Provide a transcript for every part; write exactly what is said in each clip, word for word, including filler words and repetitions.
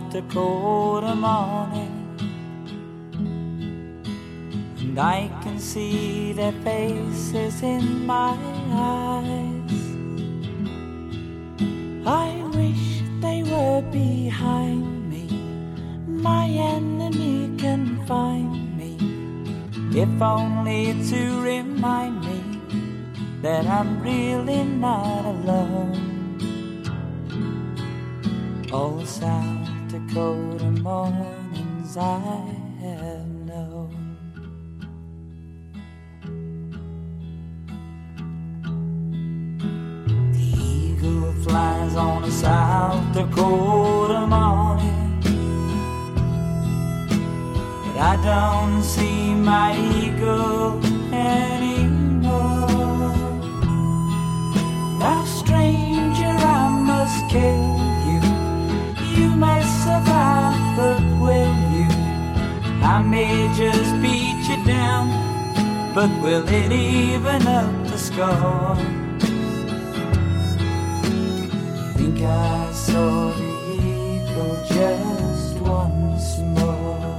South Dakota morning, and I can see their faces in my eyes. I wish they were behind me, my enemy can find me, if only to remind me that I'm really not alone. All South Dakota mornings I have known. The eagle flies on a South Dakota morning, but I don't see my eagle anymore. Now stranger, I must kill you. You may survive, but will you? I may just beat you down, but will it even up the score? Think I saw the eagle just once more.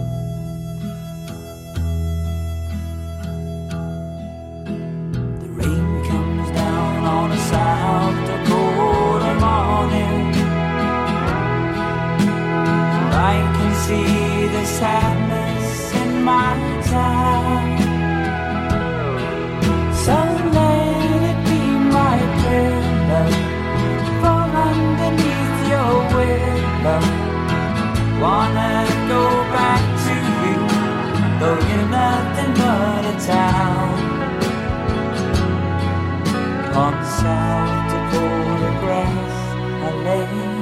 The rain comes down on a South Dakota morning, I can see the sadness in my town. So let it be my prayer, love, fall underneath your willow. Wanna go back to you, though you're nothing but a town. On South Dakota grass I lay